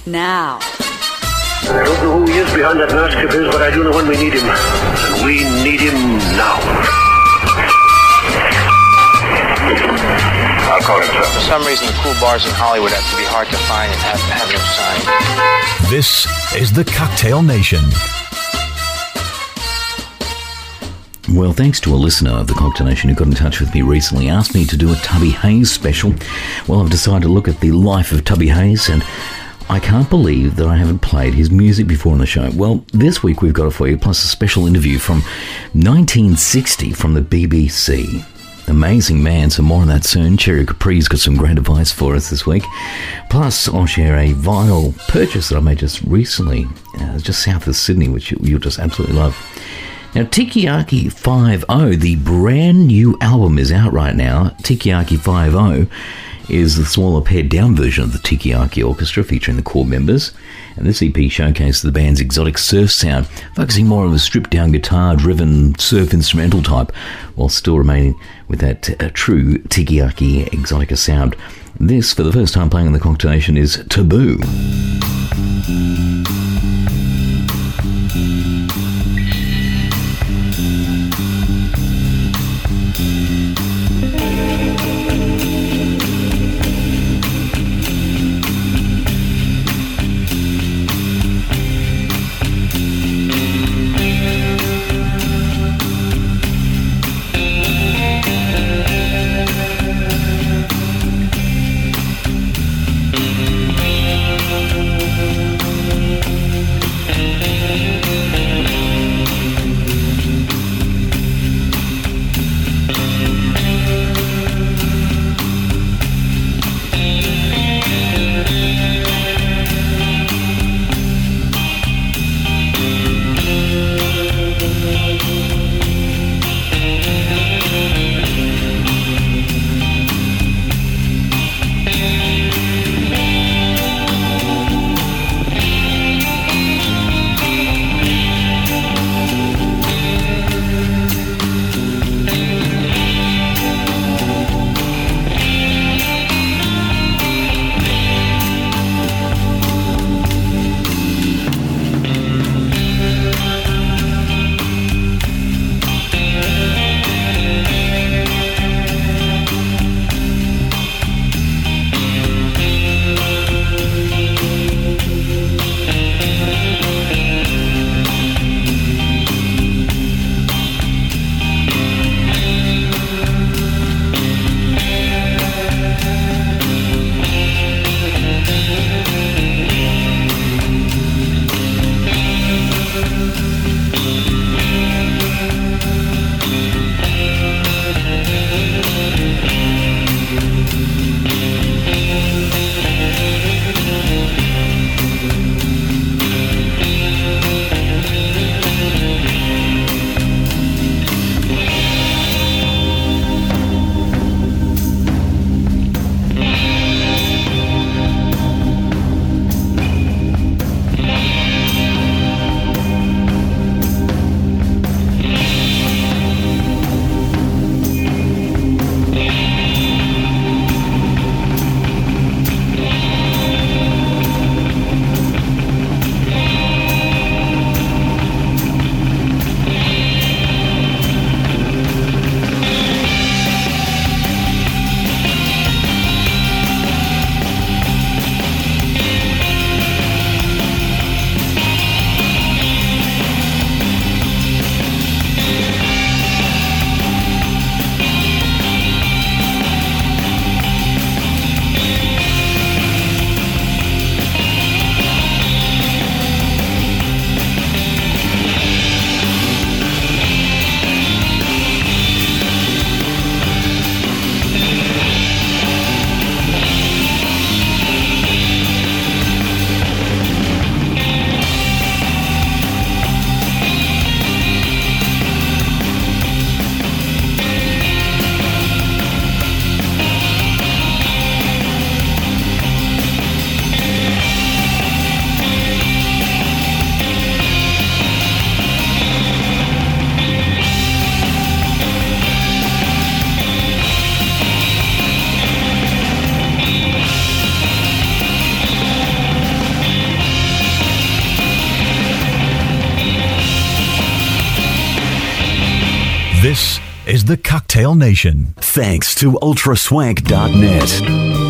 now. I don't know who he is behind that mask of his, but I do know when we need him. And we need him now. I'll call him, sir. For some reason, the cool bars in Hollywood have to be hard to find and have no sign. This is the Cocktail Nation. Well, thanks to a listener of the Cocktail Nation who got in touch with me recently, asked me to do a Tubby Hayes special. Well, I've decided to look at the life of Tubby Hayes, and I can't believe that I haven't played his music before on the show. Well, this week we've got it for you, plus a special interview from 1960 from the BBC. Amazing man, so more on that soon. Cherry Capri's got some great advice for us this week. Plus, I'll share a vinyl purchase that I made just recently, just south of Sydney, which you'll just absolutely love. Now, Tikiyaki 5-0, the brand new album is out right now. Tikiyaki 5-0 is the smaller pared-down version of the Tikiyaki Orchestra featuring the core members. And this EP showcases the band's exotic surf sound, focusing more on a stripped-down guitar-driven surf instrumental type, while still remaining with that true Tikiyaki exotica sound. This, for the first time playing on the Cocktail Nation, is Taboo. This is the Cocktail Nation. Thanks to ultraswank.net.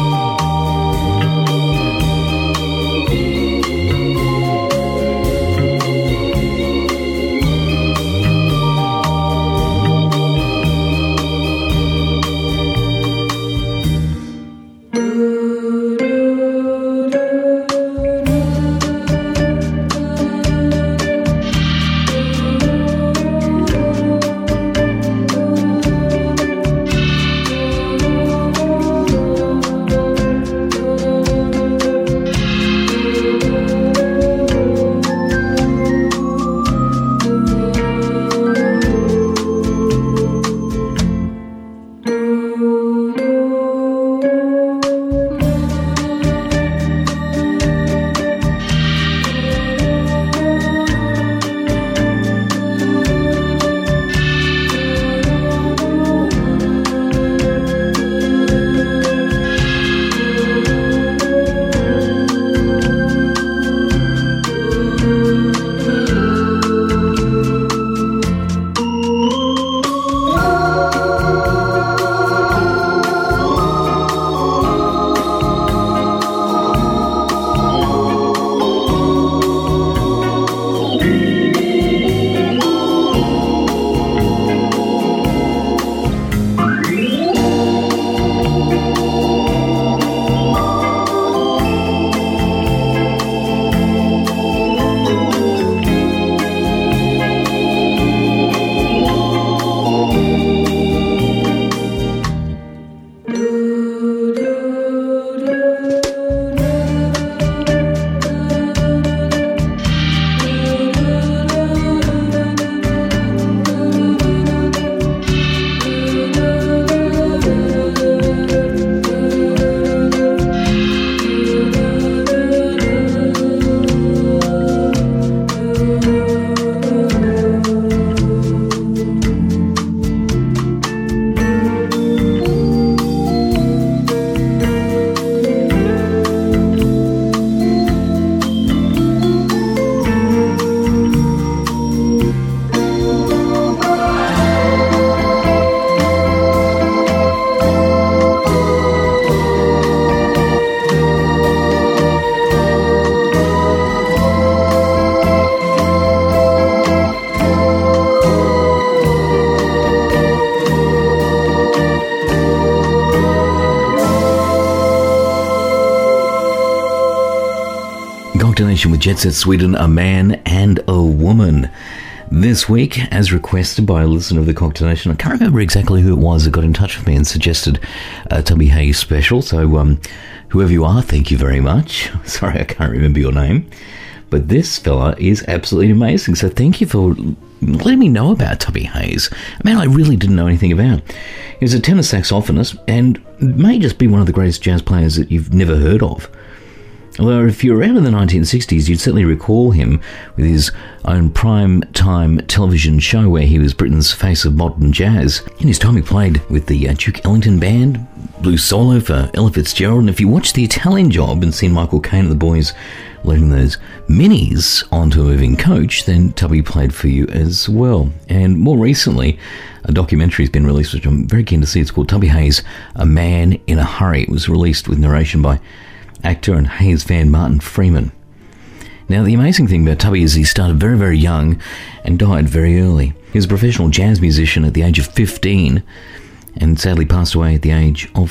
With Jet Set Sweden, A Man and a Woman. This week, as requested by a listener of the Cocktail Nation, I can't remember exactly who it was that got in touch with me and suggested a Tubby Hayes special, so whoever you are, thank you very much. Sorry, I can't remember your name. But this fella is absolutely amazing, so thank you for letting me know about Tubby Hayes. A man I really didn't know anything about. He was a tenor saxophonist and may just be one of the greatest jazz players that you've never heard of. Although if you're around in the 1960s, you'd certainly recall him with his own prime-time television show where he was Britain's face of modern jazz. In his time, he played with the Duke Ellington Band, blew solo for Ella Fitzgerald, and if you watch The Italian Job and seen Michael Caine and the boys loading those minis onto a moving coach, then Tubby played for you as well. And more recently, a documentary has been released, which I'm very keen to see. It's called Tubby Hayes, A Man in a Hurry. It was released with narration by actor and Hayes fan Martin Freeman. Now, the amazing thing about Tubby is he started very, very young and died very early. He was a professional jazz musician at the age of 15 and sadly passed away at the age of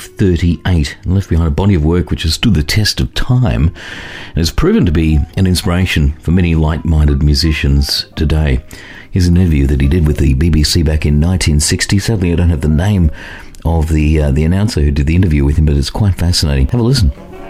38 and left behind a body of work which has stood the test of time and has proven to be an inspiration for many like-minded musicians today. Here's an interview that he did with the BBC back in 1960. Sadly, I don't have the name of the announcer who did the interview with him, but it's quite fascinating. Have a listen.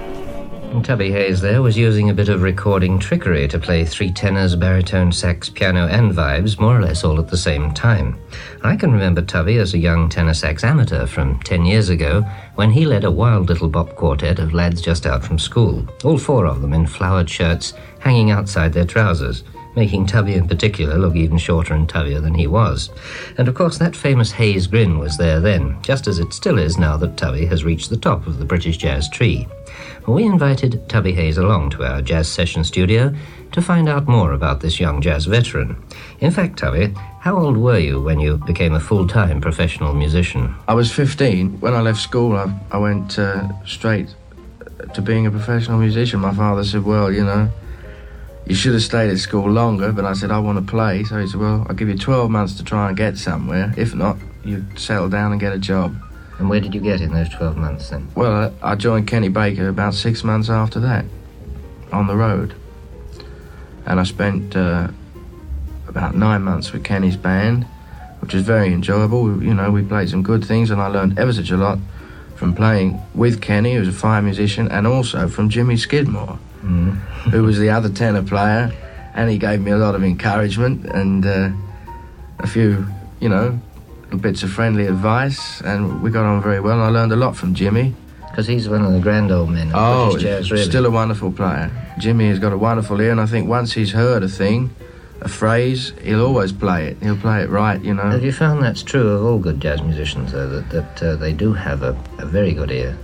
Tubby Hayes there was using a bit of recording trickery to play three tenors, baritone, sax, piano and vibes more or less all at the same time. I can remember Tubby as a young tenor sax amateur from 10 years ago when he led a wild little bop quartet of lads just out from school, all four of them in flowered shirts hanging outside their trousers. making Tubby in particular look even shorter and tubbier than he was. And of course that famous Hayes grin was there then, just as it still is now that Tubby has reached the top of the British jazz tree. We invited Tubby Hayes along to our jazz session studio to find out more about this young jazz veteran. In fact, Tubby, how old were you when you became a full-time professional musician? I was 15. When I left school, I went straight to being a professional musician. My father said, well, you know, you should have stayed at school longer, but I said, I want to play. So he said, well, I'll give you 12 months to try and get somewhere. If not, you settle down and get a job. And where did you get in those 12 months then? Well, I joined Kenny Baker about 6 months after that, on the road. And I spent about 9 months with Kenny's band, which was very enjoyable. We played some good things, and I learned ever such a lot from playing with Kenny, who was a fine musician, and also from Jimmy Skidmore, who was the other tenor player, and he gave me a lot of encouragement and a few, little bits of friendly advice, and we got on very well, and I learned a lot from Jimmy. Because he's one of the grand old men of British jazz, really. Still a wonderful player. Jimmy has got a wonderful ear, and I think once he's heard a thing, a phrase, he'll always play it. He'll play it right, Have you found that's true of all good jazz musicians, though, that they do have a very good ear?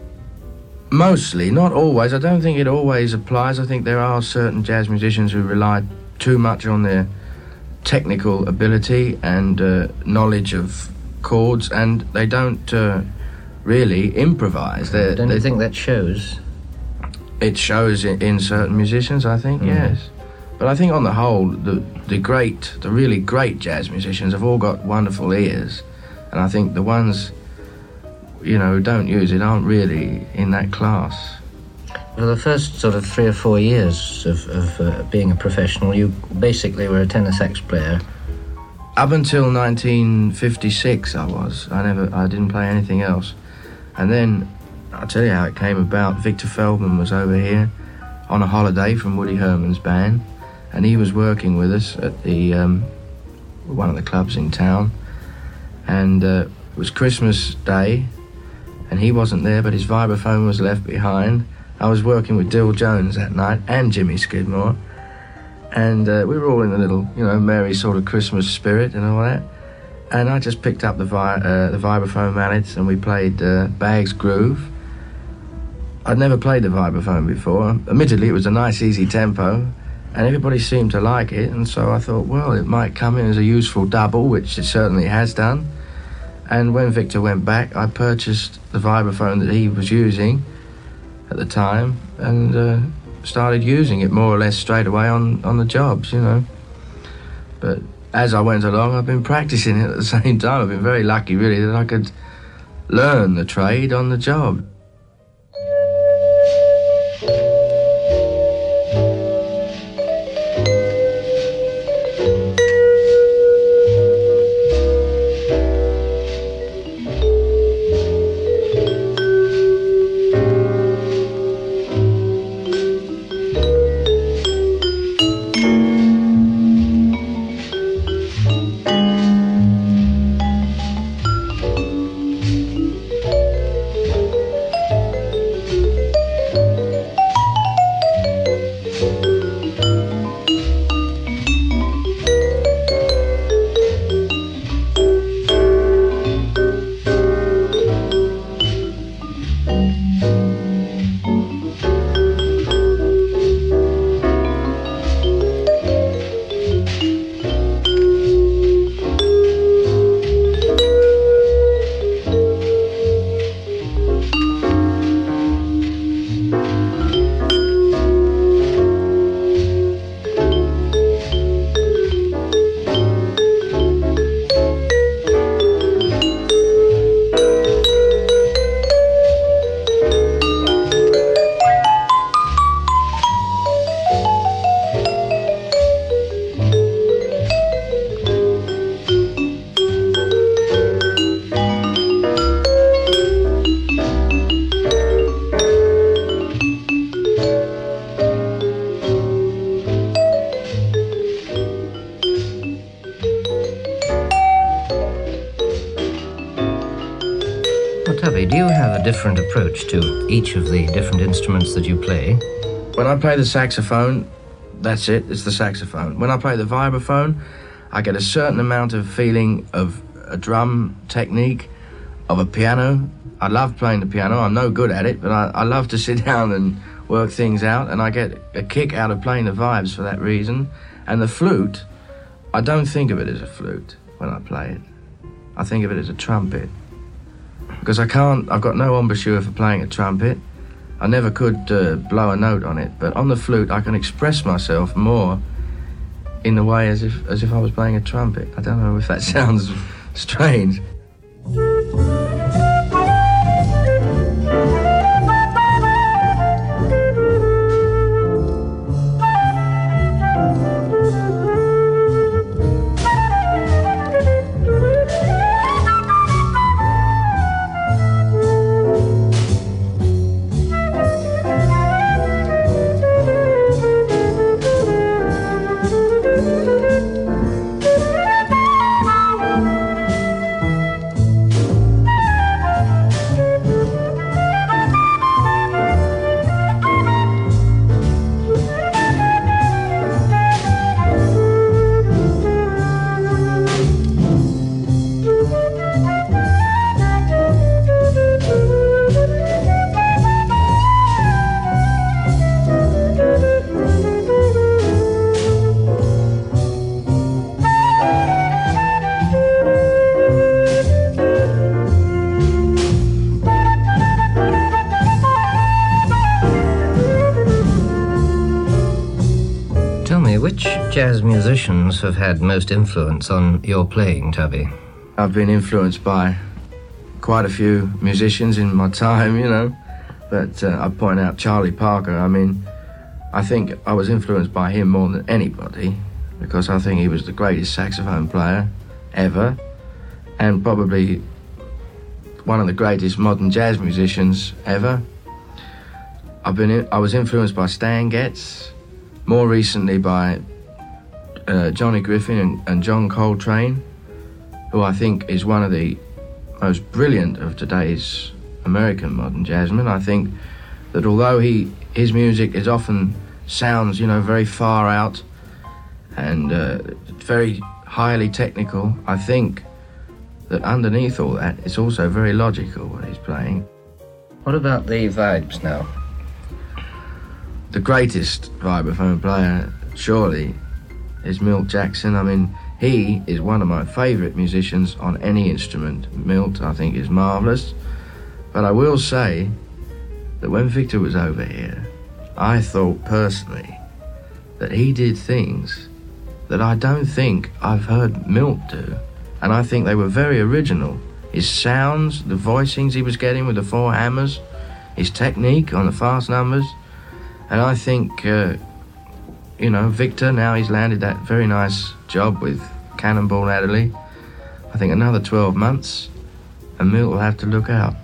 Mostly, not always. I don't think it always applies. I think there are certain jazz musicians who rely too much on their technical ability and knowledge of chords, and they don't really improvise. Don't you think that shows? It shows in certain musicians, I think, yes. But I think on the whole, the really great jazz musicians have all got wonderful ears, and I think the ones, who don't use it aren't really in that class. Well, the first sort of 3 or 4 years of being a professional, you basically were a tenor sax player. Up until 1956, I didn't play anything else. And then, I'll tell you how it came about. Victor Feldman was over here on a holiday from Woody Herman's band, and he was working with us at the one of the clubs in town. And it was Christmas Day, and he wasn't there, but his vibraphone was left behind. I was working with Dill Jones that night and Jimmy Skidmore, and we were all in a little, merry sort of Christmas spirit and all that. And I just picked up the vibraphone mallets, and we played Bag's Groove. I'd never played the vibraphone before. Admittedly, it was a nice, easy tempo, and everybody seemed to like it, and so I thought, well, it might come in as a useful double, which it certainly has done. And when Victor went back, I purchased the vibraphone that he was using at the time, and started using it more or less straight away on the jobs, But as I went along, I've been practicing it at the same time. I've been very lucky, really, that I could learn the trade on the job. Tubby, do you have a different approach to each of the different instruments that you play? When I play the saxophone, That's it, it's the saxophone. When I play the vibraphone, I get a certain amount of feeling of a drum technique, of a piano. I love playing the piano. I'm no good at it, but I love to sit down and work things out, and I get a kick out of playing the vibes for that reason. And the flute, I don't think of it as a flute when I play it. I think of it as a trumpet. Because I've got no embouchure for playing a trumpet. I never could blow a note on it, but on the flute I can express myself more in the way as if I was playing a trumpet. I don't know if that sounds strange. Which jazz musicians have had most influence on your playing, Tubby? I've been influenced by quite a few musicians in my time, you know, but I'd point out Charlie Parker. I mean, I think I was influenced by him more than anybody, because I think he was the greatest saxophone player ever, and probably one of the greatest modern jazz musicians ever. I was influenced by Stan Getz, more recently by Johnny Griffin and John Coltrane, who I think is one of the most brilliant of today's American modern jazzmen. I think that although his music is often sounds, you know, very far out and very highly technical, I think that underneath all that, it's also very logical what he's playing. What about the vibes now? The greatest vibraphone player, surely, is Milt Jackson. I mean, he is one of my favourite musicians on any instrument. Milt, I think, is marvellous. But I will say that when Victor was over here, I thought personally that he did things that I don't think I've heard Milt do. And I think they were very original. His sounds, the voicings he was getting with the four hammers, his technique on the fast numbers. And I think, you know, Victor, now he's landed that very nice job with Cannonball Adderley. I think another 12 months, and Milt will have to look out.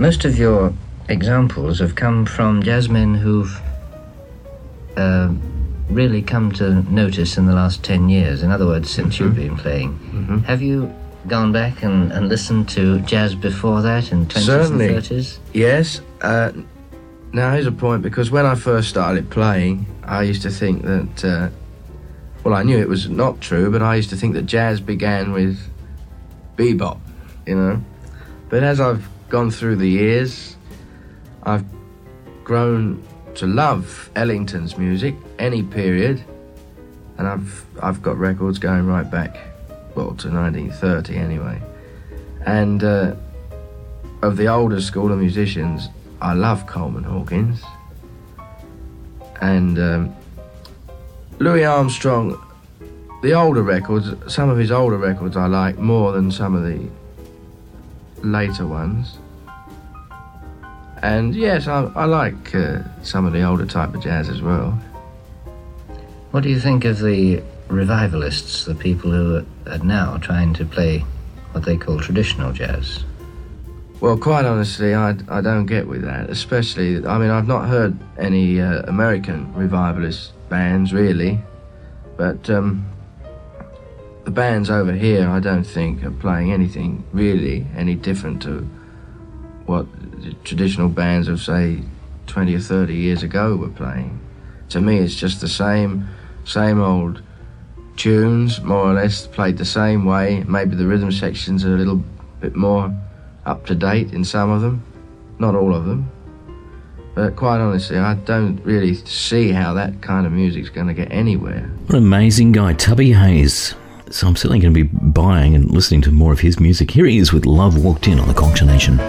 most of your examples have come from jazzmen who've really come to notice in the last 10 years. In other words, since you've been playing. Mm-hmm. Have you gone back and listened to jazz before that in 20s Certainly. and 30s? Yes. Now, here's a point, because when I first started playing, I used to think that, well, I knew it was not true, but I used to think that jazz began with bebop, you know. But as I've gone through the years, I've grown to love Ellington's music, any period, and I've got records going right back, well, to 1930 anyway. And of the older school of musicians, I love Coleman Hawkins. And Louis Armstrong, the older records, some of his older records I like more than some of the later ones. And yes, I like some of the older type of jazz as well. What do you think of the revivalists, the people who are now trying to play what they call traditional jazz? Well, quite honestly, I don't get with that, especially, I mean, I've not heard any American revivalist bands, really, but the bands over here, I don't think, are playing anything really any different to what the traditional bands of, say, 20 or 30 years ago were playing. To me, it's just the same old tunes, more or less, played the same way. Maybe the rhythm sections are a little bit more up to date in some of them, not all of them. But quite honestly, I don't really see how that kind of music's going to get anywhere. What an amazing guy, Tubby Hayes. So I'm certainly going to be buying and listening to more of his music. Here he is with Love Walked In on the Culture Nation.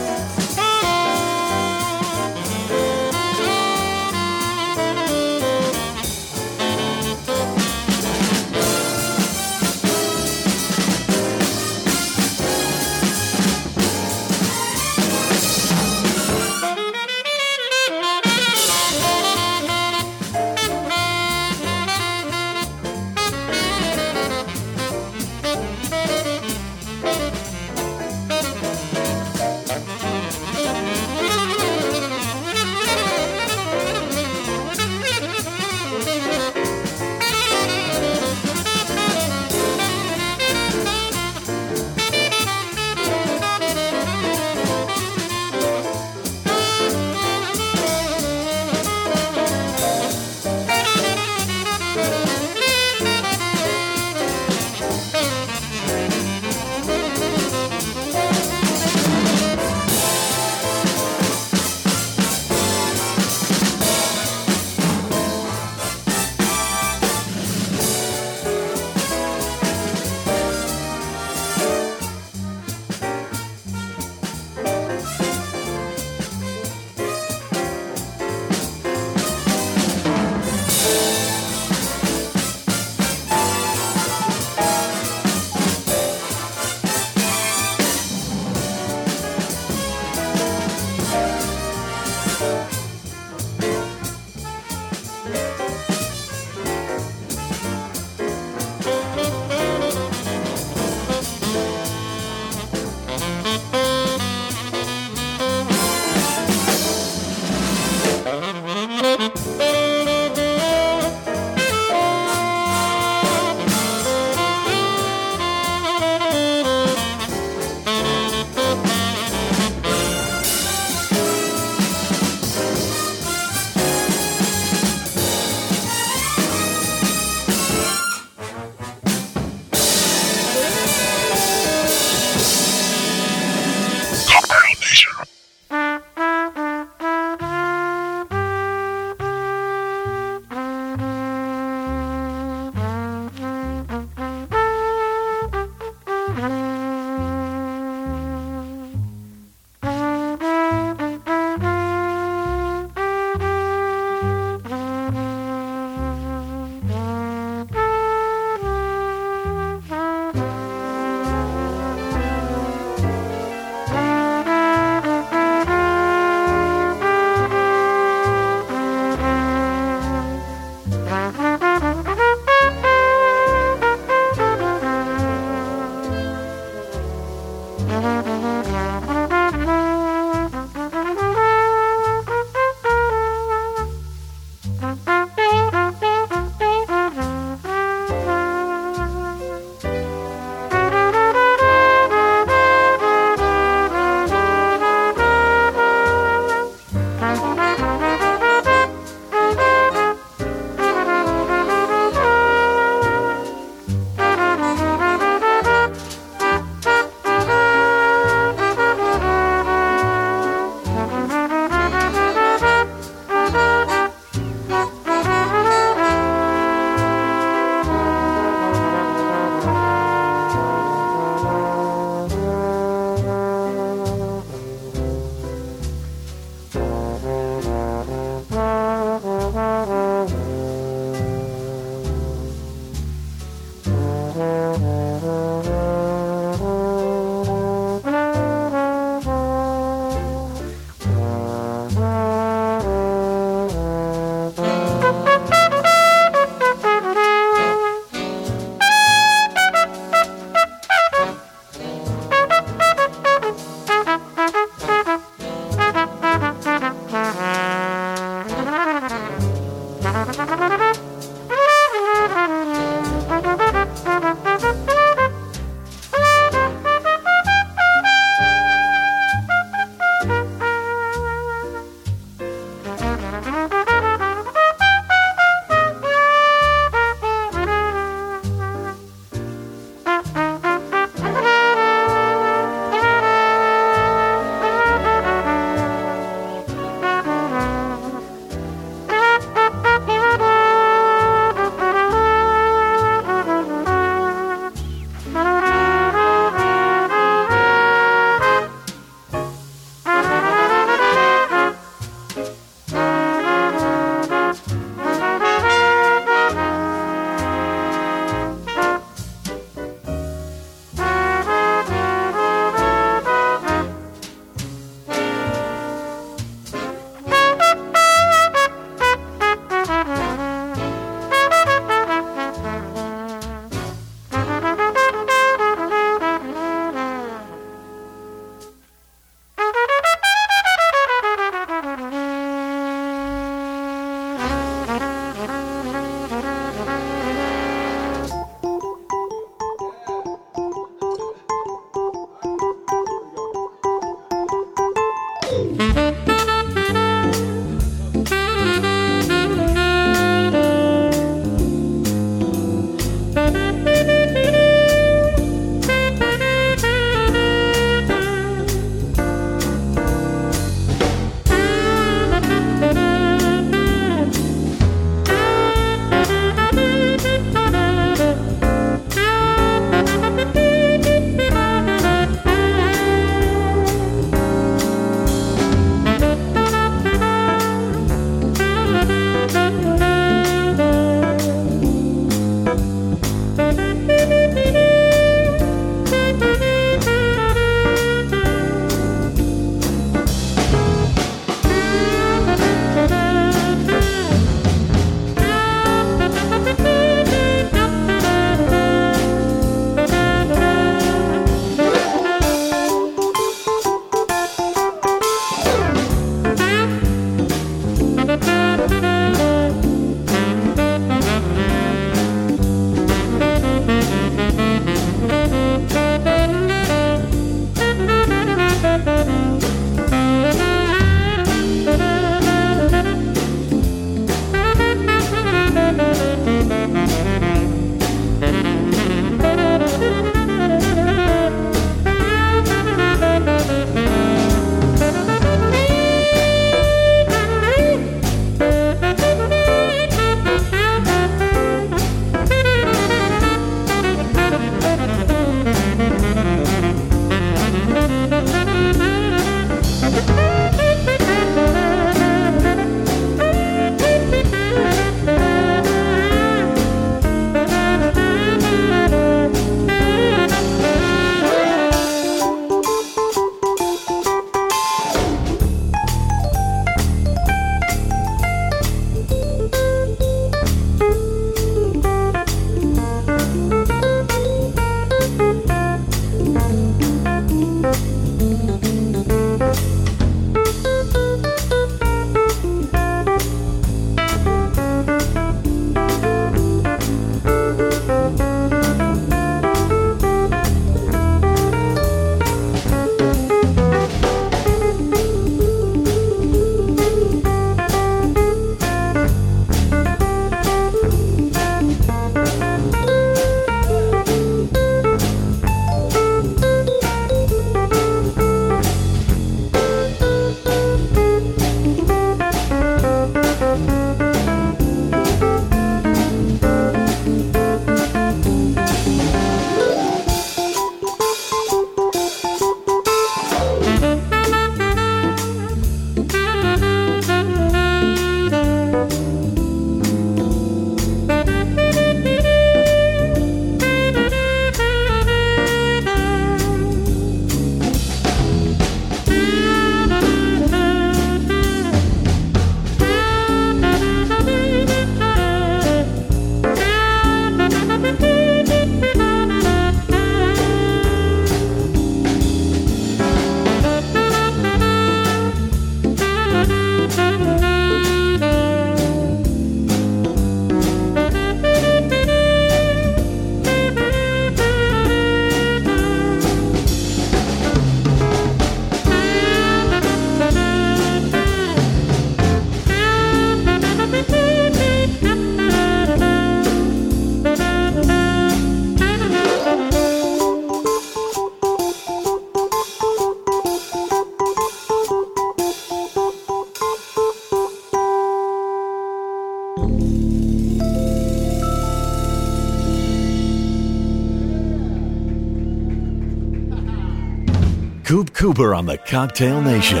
Coop Cooper on the Cocktail Nation.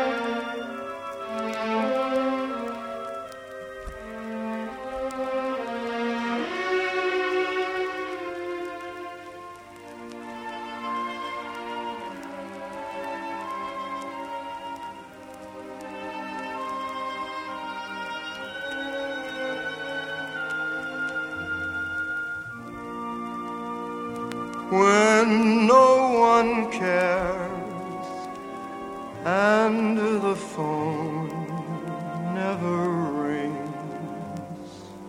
When no one cares and the phone never rings,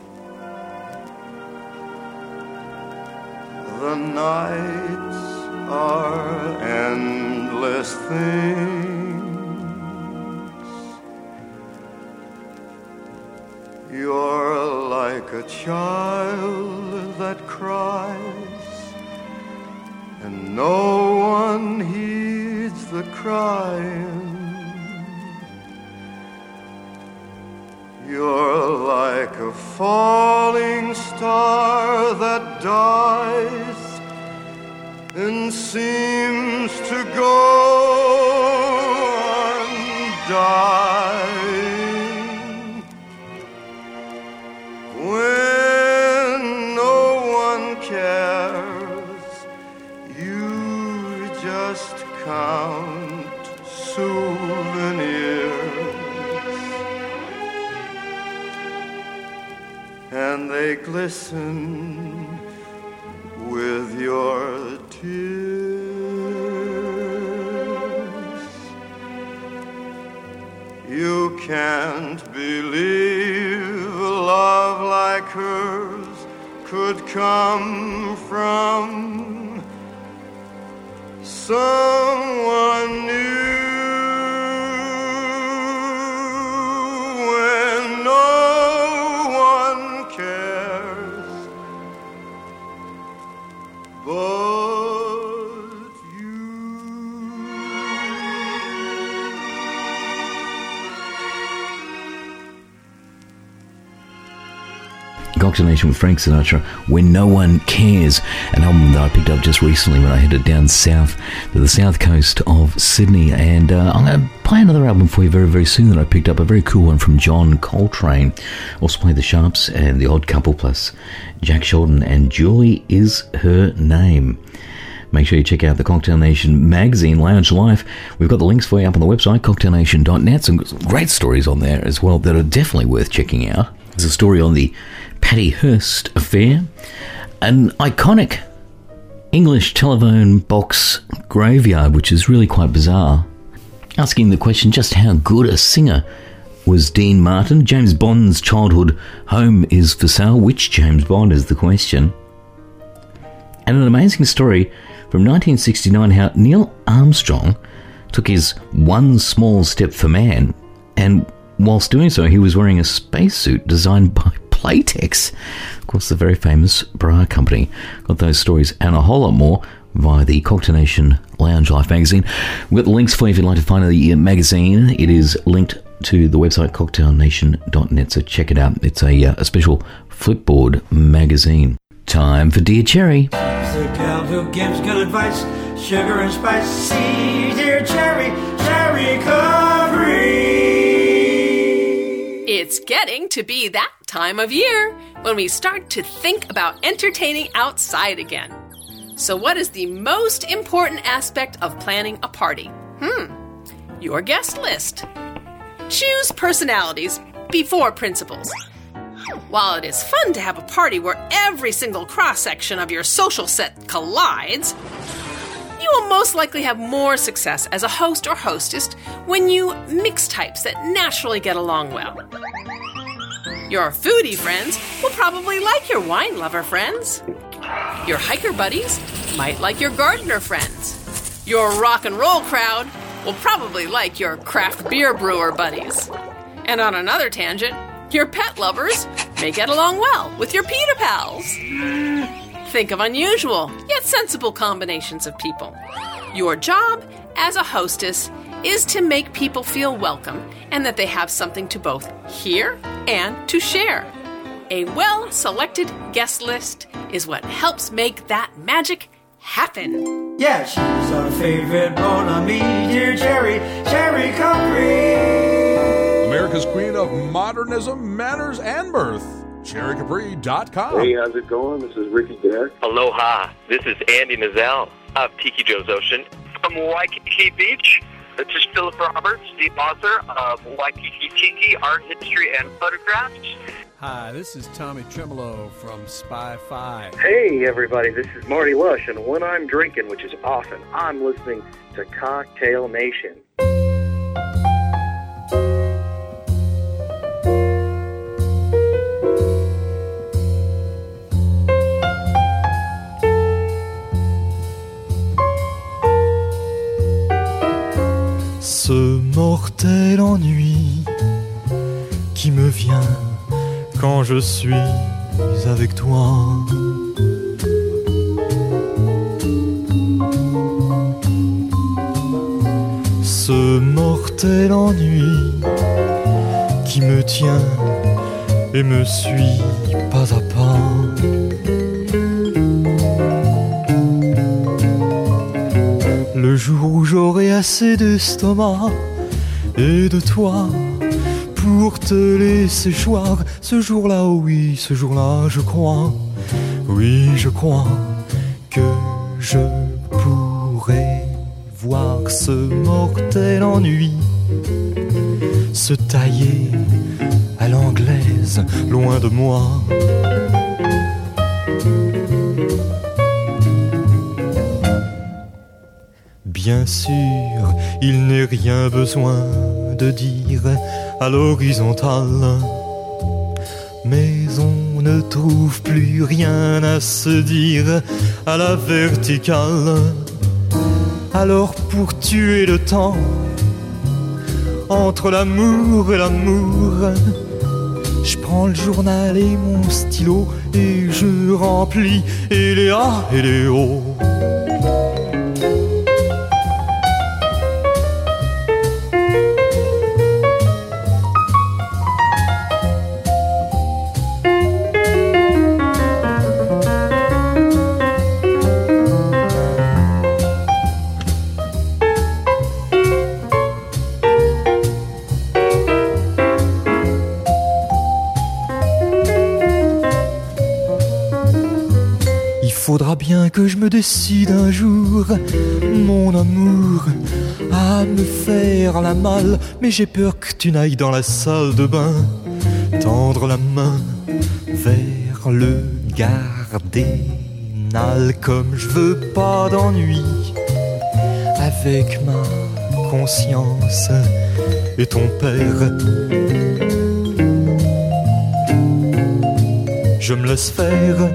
the nights are endless things. You're like a child that cries and no one heeds the crying. You're like a falling star that dies and seems to go undying. When no one cares, just count souvenirs, and they glisten with your tears. You can't believe a love like hers could come from someone new. When no one cares but you. Cocktail Nation with Frank Sinatra, When No One Cares, an album that I picked up just recently when I headed down south to the south coast of Sydney, and I'm going to play another album for you very, very soon that I picked up, a very cool one from John Coltrane. Also play the Sharps and the Odd Couple plus Jack Sheldon, and Julie Is Her Name. Make sure you check out the Cocktail Nation magazine, Lounge Life. We've got the links for you up on the website, cocktailnation.net. Some great stories on there as well that are definitely worth checking out. There's a story on the Patty Hearst affair, an iconic English telephone box graveyard, which is really quite bizarre. Asking the question just how good a singer was Dean Martin. James Bond's childhood home is for sale. Which James Bond is the question. And an amazing story from 1969, how Neil Armstrong took his one small step for man, and whilst doing so, he was wearing a spacesuit designed by Playtex, of course, the very famous bra company. Got those stories and a whole lot more via the Cocktail Nation Lounge Life magazine. We've got the links for you if you'd like to find the magazine. It is linked to the website cocktailnation.net, so check it out. It's a special flipboard magazine. Time for Dear Cherry. The gal who gives good advice, sugar and spice. See, Dear Cherry, cherry recovery. It's getting to be that time of year when we start to think about entertaining outside again. So what is the most important aspect of planning a party? Your guest list. Choose personalities before principles. While it is fun to have a party where every single cross-section of your social set collides, you will most likely have more success as a host or hostess when you mix types that naturally get along well. Your foodie friends will probably like your wine lover friends. Your hiker buddies might like your gardener friends. Your rock and roll crowd will probably like your craft beer brewer buddies. And on another tangent, your pet lovers may get along well with your PETA pals. Think of unusual, yet sensible combinations of people. Your job as a hostess is to make people feel welcome and that they have something to both hear and to share. A well-selected guest list is what helps make that magic happen? Yeah, she's our favorite bon ami, dear Cherry Capri. America's queen of modernism, manners, and mirth. CherryCapri.com. Hey, how's it going? This is Ricky Derrick. Aloha. This is Andy Mazel of Tiki Joe's Ocean. From Waikiki Beach, this is Philip Roberts, the author of Waikiki Tiki, Art, History, and Photographs. Hi, this is Tommy Tremolo from Spy 5. Hey, everybody, this is Marty Lush, and when I'm drinking, which is often, I'm listening to Cocktail Nation. Ce mortel ennui qui me vient quand je suis avec toi. Ce mortel ennui qui me tient et me suit pas à pas. Le jour où j'aurai assez d'estomac et de toi pour te laisser choir, ce jour-là, oh oui, ce jour-là, je crois, oui, je crois que je pourrai voir ce mortel ennui se tailler à l'anglaise, loin de moi. Bien sûr, il n'est rien besoin de dire à l'horizontale, mais on ne trouve plus rien à se dire à la verticale. Alors pour tuer le temps entre l'amour et l'amour, je prends le journal et mon stylo et je remplis et les A et les O. Faudra bien que je me décide un jour, mon amour, à me faire la malle. Mais j'ai peur que tu n'ailles dans la salle de bain tendre la main vers le gardénal. Comme je veux pas d'ennui avec ma conscience et ton père, je me laisse faire.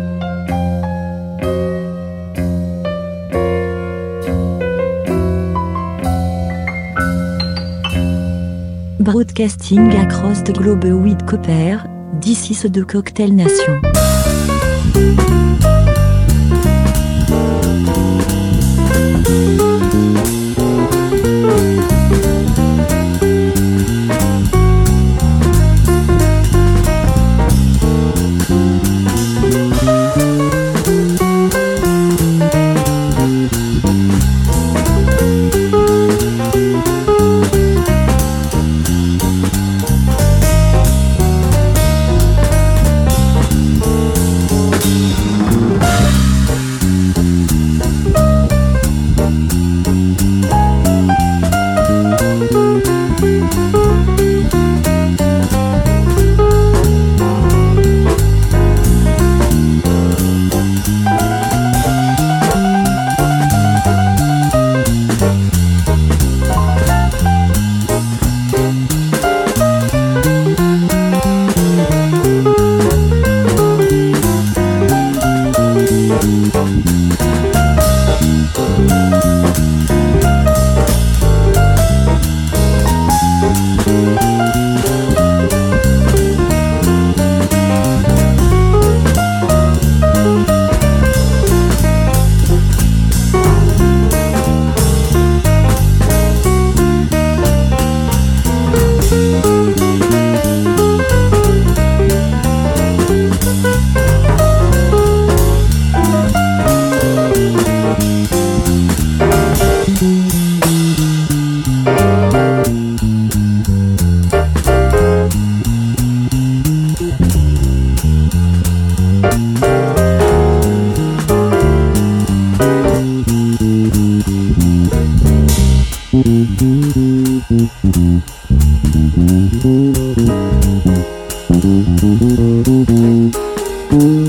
Broadcasting across the globe with Copper, this is the Cocktail Nation.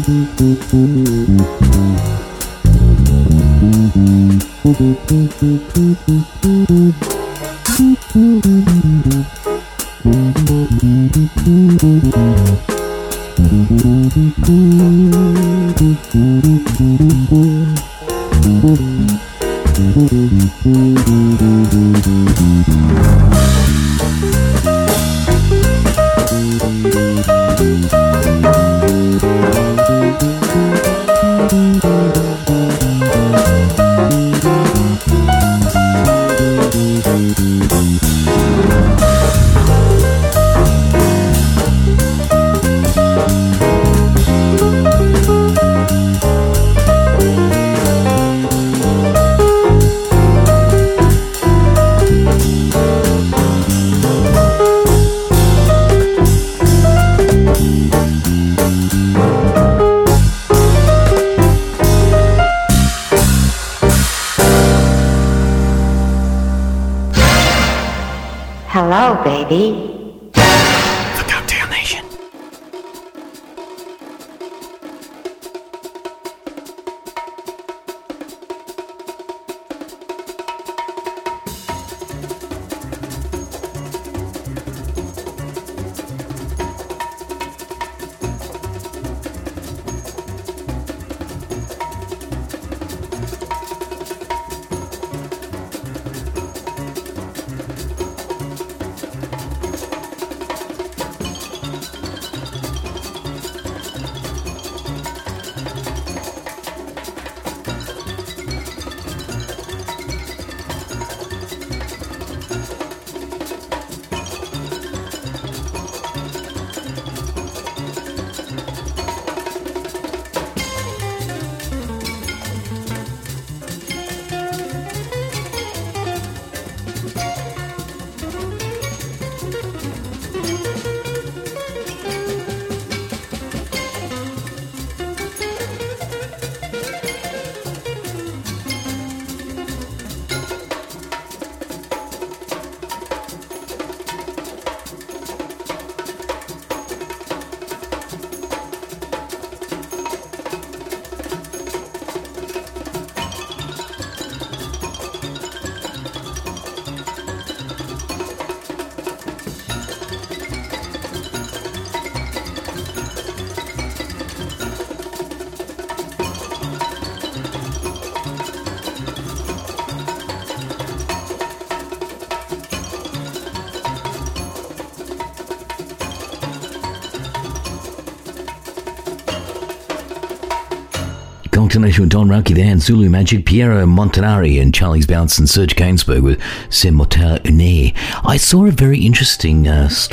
Hello, baby. The Cocktail Nation. Cocktail Don Rauki there, and Zulu Magic, Piero Montanari and Charlie's Bounce and Serge Gainsbourg with C'est Moteur Une. I saw a very interesting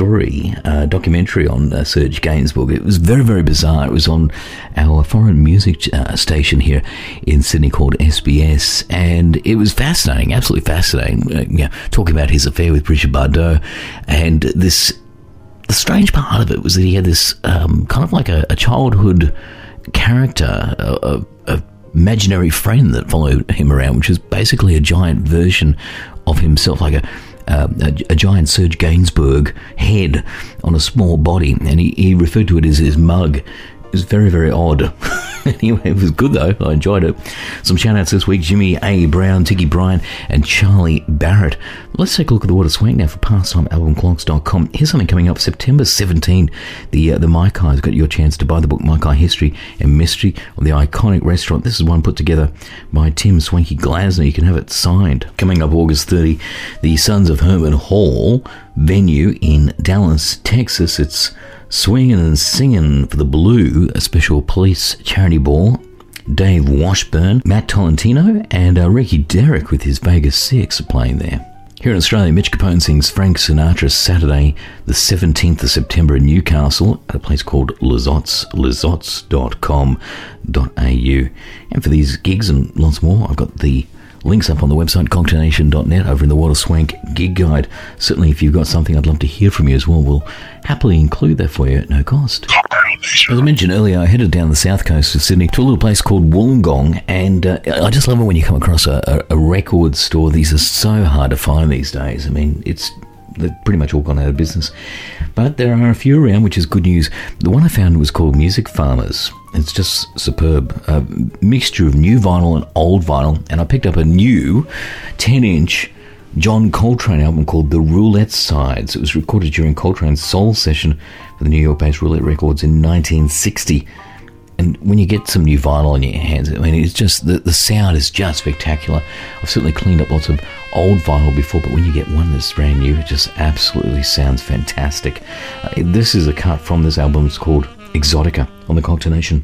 documentary on Serge Gainsbourg. It was very, very bizarre. It was on our foreign music station here in Sydney called SBS, and it was fascinating, absolutely fascinating. Talking about his affair with Brigitte Bardot, and the strange part of it was that he had this kind of like a childhood character, a imaginary friend that followed him around, which was basically a giant version of himself, like a giant Serge Gainsbourg head on a small body, and he referred to it as his mug. It was very, very odd. Anyway, it was good though. I enjoyed it. Some shout outs this week: Jimmy A. Brown, Tiki Bryan, and Charlie Barrett. Let's take a look at the Water Swank now for pastimealbumclocks.com. Here's something coming up September 17. The Maikai got your chance to buy the book Maikai History and Mystery of the Iconic Restaurant. This is one put together by Tim Swanky Glasner. You can have it signed. Coming up August 30, the Sons of Herman Hall venue in Dallas, Texas. It's Swinging and Singing for the Blue, a special police charity ball. Dave Washburn, Matt Tolentino, and Ricky Derrick with his Vegas Six are playing there. Here in Australia, Mitch Capone sings Frank Sinatra Saturday, the 17th of September in Newcastle at a place called Lizottes, lizottes.com.au. And for these gigs and lots more, I've got the links up on the website cocktailnation.net over in the Water Swank gig guide. Certainly if you've got something, I'd love to hear from you as well. We'll happily include that for you at no cost. As I mentioned earlier, I headed down the south coast of Sydney to a little place called Wollongong, and I just love it when you come across a record store. These are so hard to find these days. I mean, it's they've pretty much all gone out of business. But there are a few around, which is good news. The one I found was called Music Farmers. It's just superb. A mixture of new vinyl and old vinyl. And I picked up a new 10-inch John Coltrane album called The Roulette Sides. It was recorded during Coltrane's soul session for the New York-based Roulette Records in 1960. And when you get some new vinyl in your hands, I mean, it's just, the sound is just spectacular. I've certainly cleaned up lots of old vinyl before, but when you get one that's brand new, it just absolutely sounds fantastic. This is a cut from this album. It's called Exotica on the Cocktail Nation.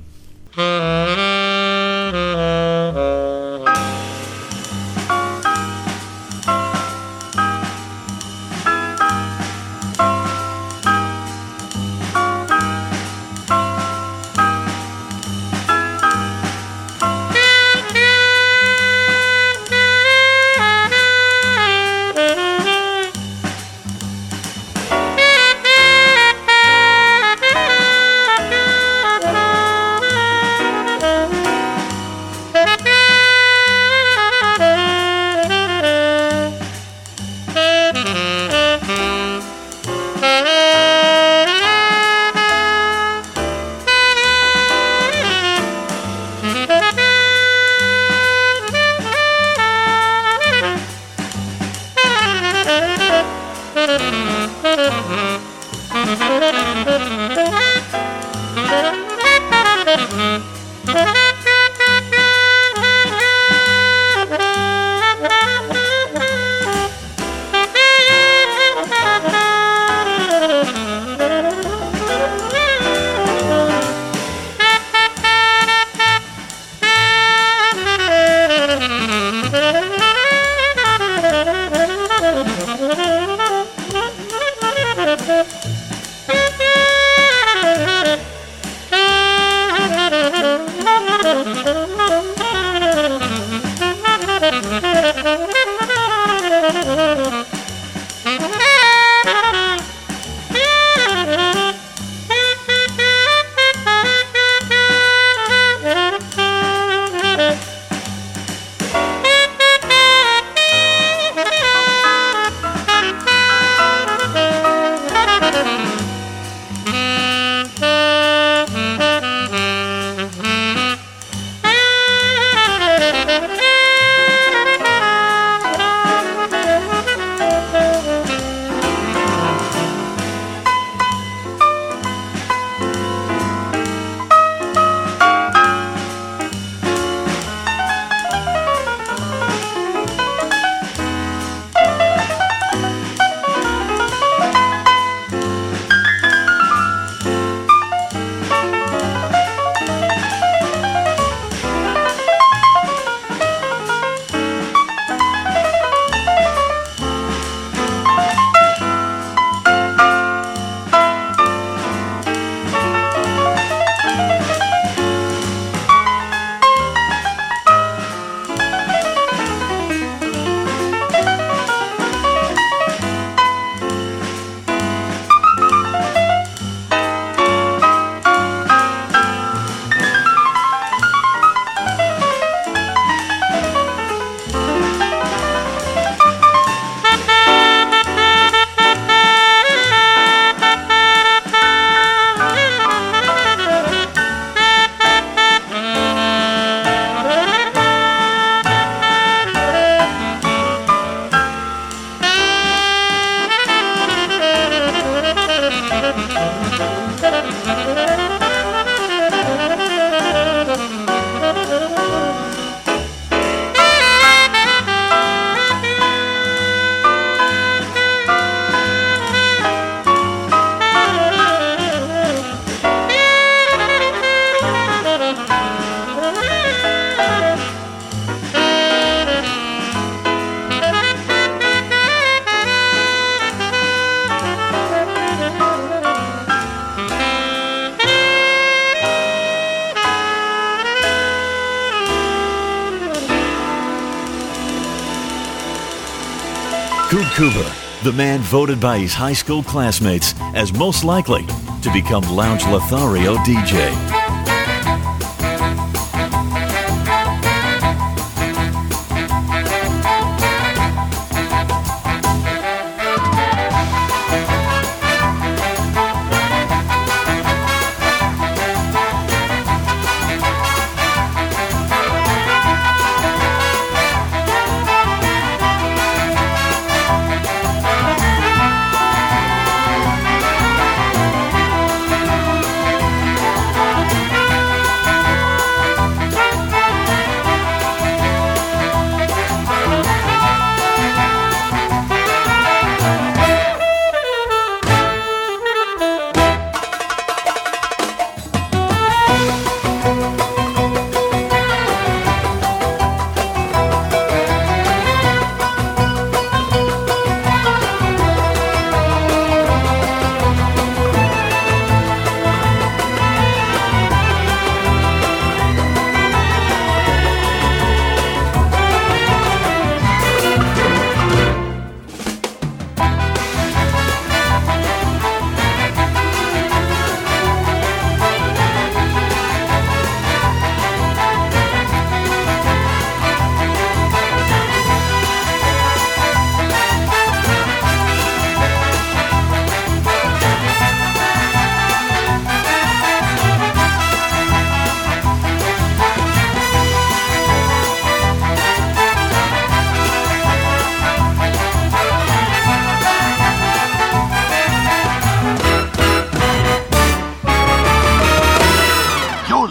Coupe Cooper, the man voted by his high school classmates as most likely to become Lounge Lothario DJ.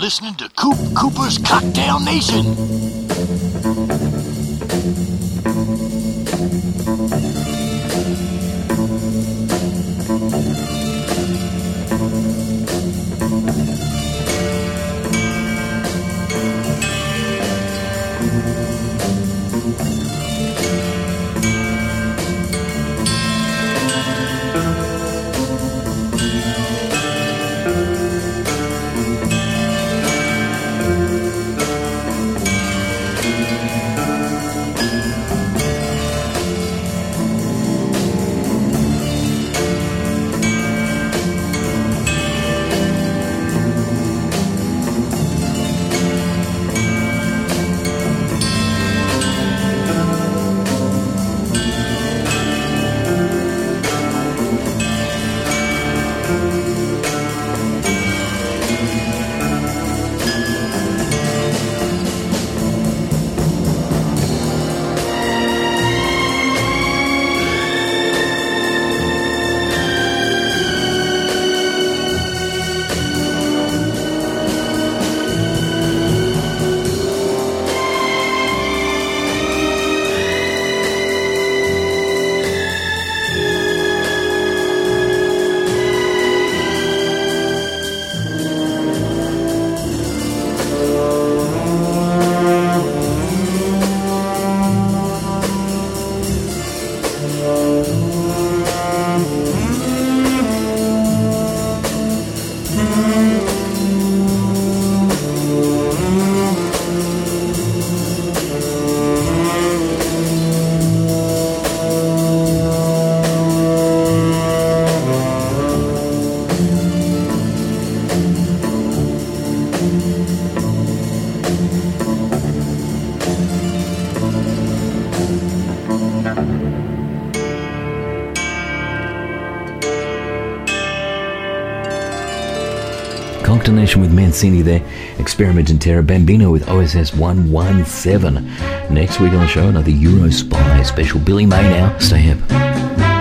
listening to Coop Cooper's Cocktail Nation. Nation with Mancini there, Experiment in Terror, Bambino with OSS 117. Next week on the show, another Euro Spy special. Billy May now, stay hip.